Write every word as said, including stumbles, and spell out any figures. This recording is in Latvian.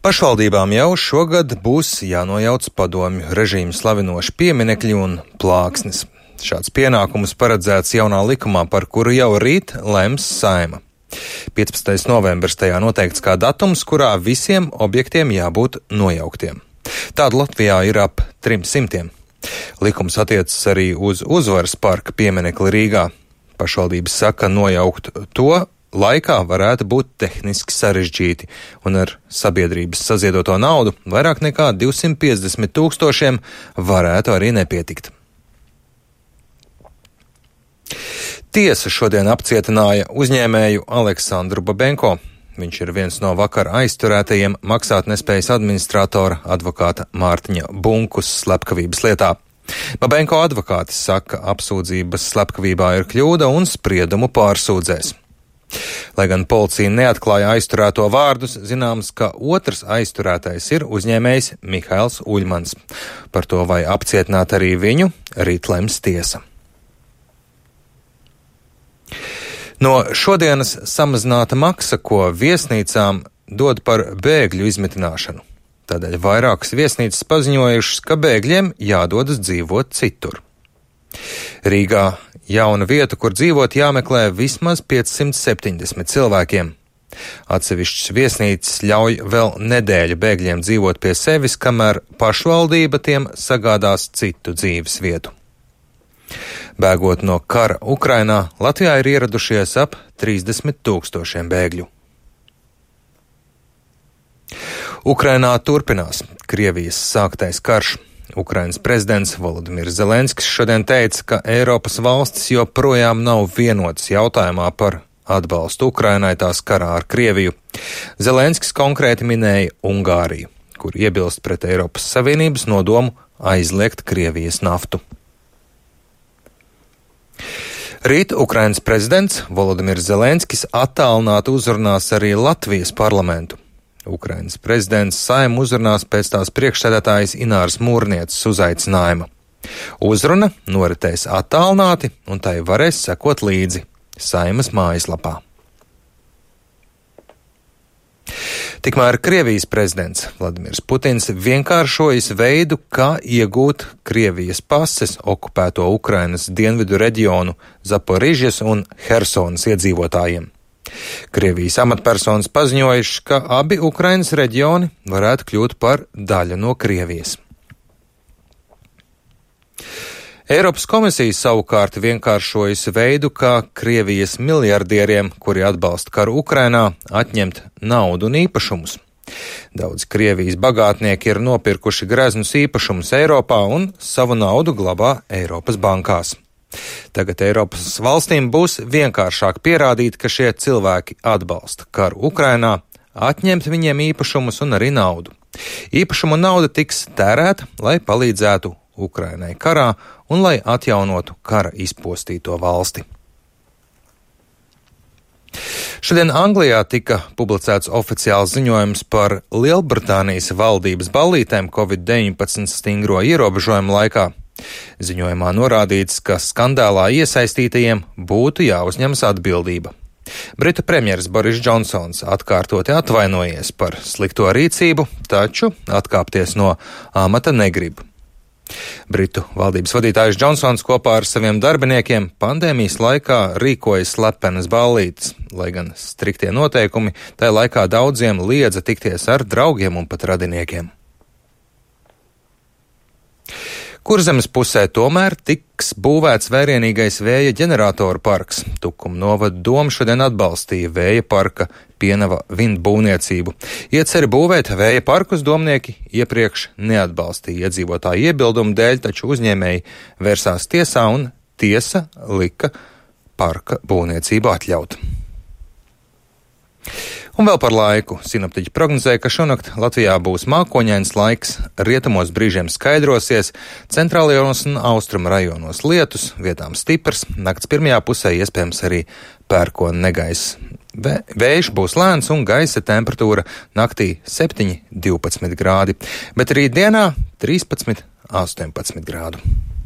Pašvaldībām jau šogad būs jānojauc padomju režīmu slavinoši pieminekļi un plāksnes. Šāds pienākums paredzēts jaunā likumā, par kuru jau rīt lems Saeima. piecpadsmitais novembris tajā noteikts kā datums, kurā visiem objektiem jābūt nojauktiem. Tādu Latvijā ir ap trim simtiem. Likums attiecas arī uz Uzvaras parka pieminekli Rīgā. Pašvaldības saka, nojaukt to laikā varētu būt tehniski sarežģīti, un ar sabiedrības saziedoto naudu vairāk nekā divsimt piecdesmit tūkstošiem varētu arī nepietikt. Tiesa šodien apcietināja uzņēmēju Aleksandru Babenko. Viņš ir viens no vakar aizturētajiem maksātnespējas administratora advokāta Mārtiņa Bunkus slepkavības lietā. Babenko advokāti saka, apsūdzības slepkavībā ir kļūda un spriedumu pārsūdzēs. Lai gan policija neatklāja aizturēto vārdus, zināms, ka otrs aizturētais ir uzņēmējs Mihails Uļmans. Par to, vai apcietināt arī viņu, rīt lems tiesa. No šodienas samazināta maksa, ko viesnīcām dod par bēgļu izmitināšanu. Tādēļ vairākas viesnīcas paziņojušas, ka bēgļiem jādodas dzīvot citur. Rīgā jauna vieta, kur dzīvot jāmeklē vismaz piecsimt septiņdesmit cilvēkiem. Atsevišķas viesnīcas ļauj vēl nedēļu bēgļiem dzīvot pie sevis, kamēr pašvaldība tiem sagādās citu dzīves vietu. Bēgot no kara Ukrainā, Latvijā ir ieradušies ap trīsdesmit tūkstošiem bēgļu. Ukrainā turpinās Krievijas sāktais karš. Ukrainas prezidents Volodimirs Zelenskis šodien teica, ka Eiropas valstis joprojām nav vienotas jautājumā par atbalstu Ukrainai tās karā ar Krieviju. Zelenskis konkrēti minēja Ungāriju, kur iebilst pret Eiropas Savienības nodomu aizliegt Krievijas naftu. Rīt Ukrainas prezidents Volodimirs Zelenskis attālināti uzrunās arī Latvijas parlamentu. Ukrainas prezidents Saeimu uzrunās pēc tās priekšsēdētājas Ināras Mūrnieces uzaicinājuma. Uzruna noritēs attālināti, un tai varēs sekot līdzi Saeimas mājaslapā. Tikmēr Krievijas prezidents Vladimirs Putins vienkāršojas veidu, kā iegūt Krievijas pases okupēto Ukrainas dienvidu reģionu Zaporižas un Hersonas iedzīvotājiem. Krievijas amatpersonas paziņojuši, ka abi Ukrainas reģioni varētu kļūt par daļu no Krievijas. Eiropas komisija savukārt vienkāršojas veidu, kā Krievijas miljardieriem, kuri atbalsta karu Ukrainā, atņemt naudu un īpašumus. Daudz Krievijas bagātnieki ir nopirkuši greznus īpašumus Eiropā un savu naudu glabā Eiropas bankās. Tagad Eiropas valstīm būs vienkāršāk pierādīt, ka šie cilvēki atbalsta karu Ukrainā, atņemt viņiem īpašumus un arī naudu. Īpašumu nauda tiks tērēta, lai palīdzētu Ukrainai karā un lai atjaunotu kara izpostīto valsti. Šodien Anglijā tika publicēts oficiāls ziņojums par Lielbritānijas valdības ballītēm covid deviņpadsmit stingro ierobežojumu laikā. Ziņojumā norādīts, ka skandālā iesaistītajiem būtu jāuzņemas atbildība. Britu premjeras Boris Džonsons atkārtoti atvainojies par slikto rīcību, taču atkāpties no amata negrib. Britu valdības vadītājs Džonsons kopā ar saviem darbiniekiem pandēmijas laikā rīkoja slepenas ballītes, lai gan striktie noteikumi tajā laikā daudziem liedza tikties ar draugiem un pat radiniekiem. Kurzemes pusē tomēr tiks būvēts vērienīgais vēja ģeneratoru parks. Tukuma novada doma šodien atbalstīja vēja parka Pienava vindu būvniecību. Ieceri būvēt vēja parkus domnieki iepriekš neatbalstīja iedzīvotāju iebildumu dēļ, taču uzņēmēji vērsās tiesā un tiesa lika parka būvniecību atļaut. Un vēl par laiku. Sinoptiķi prognozēja, ka šonakt Latvijā būs mākoņains laiks, rietumos brīžiem skaidrosies, centrālajos un austrumu rajonos lietus, vietām stiprs, nakts pirmajā pusē iespējams arī pērkona negaiss. Vējš būs lēns un gaisa temperatūra naktī septiņi divpadsmit grādi, bet rīt dienā trīspadsmit astoņpadsmit grādu.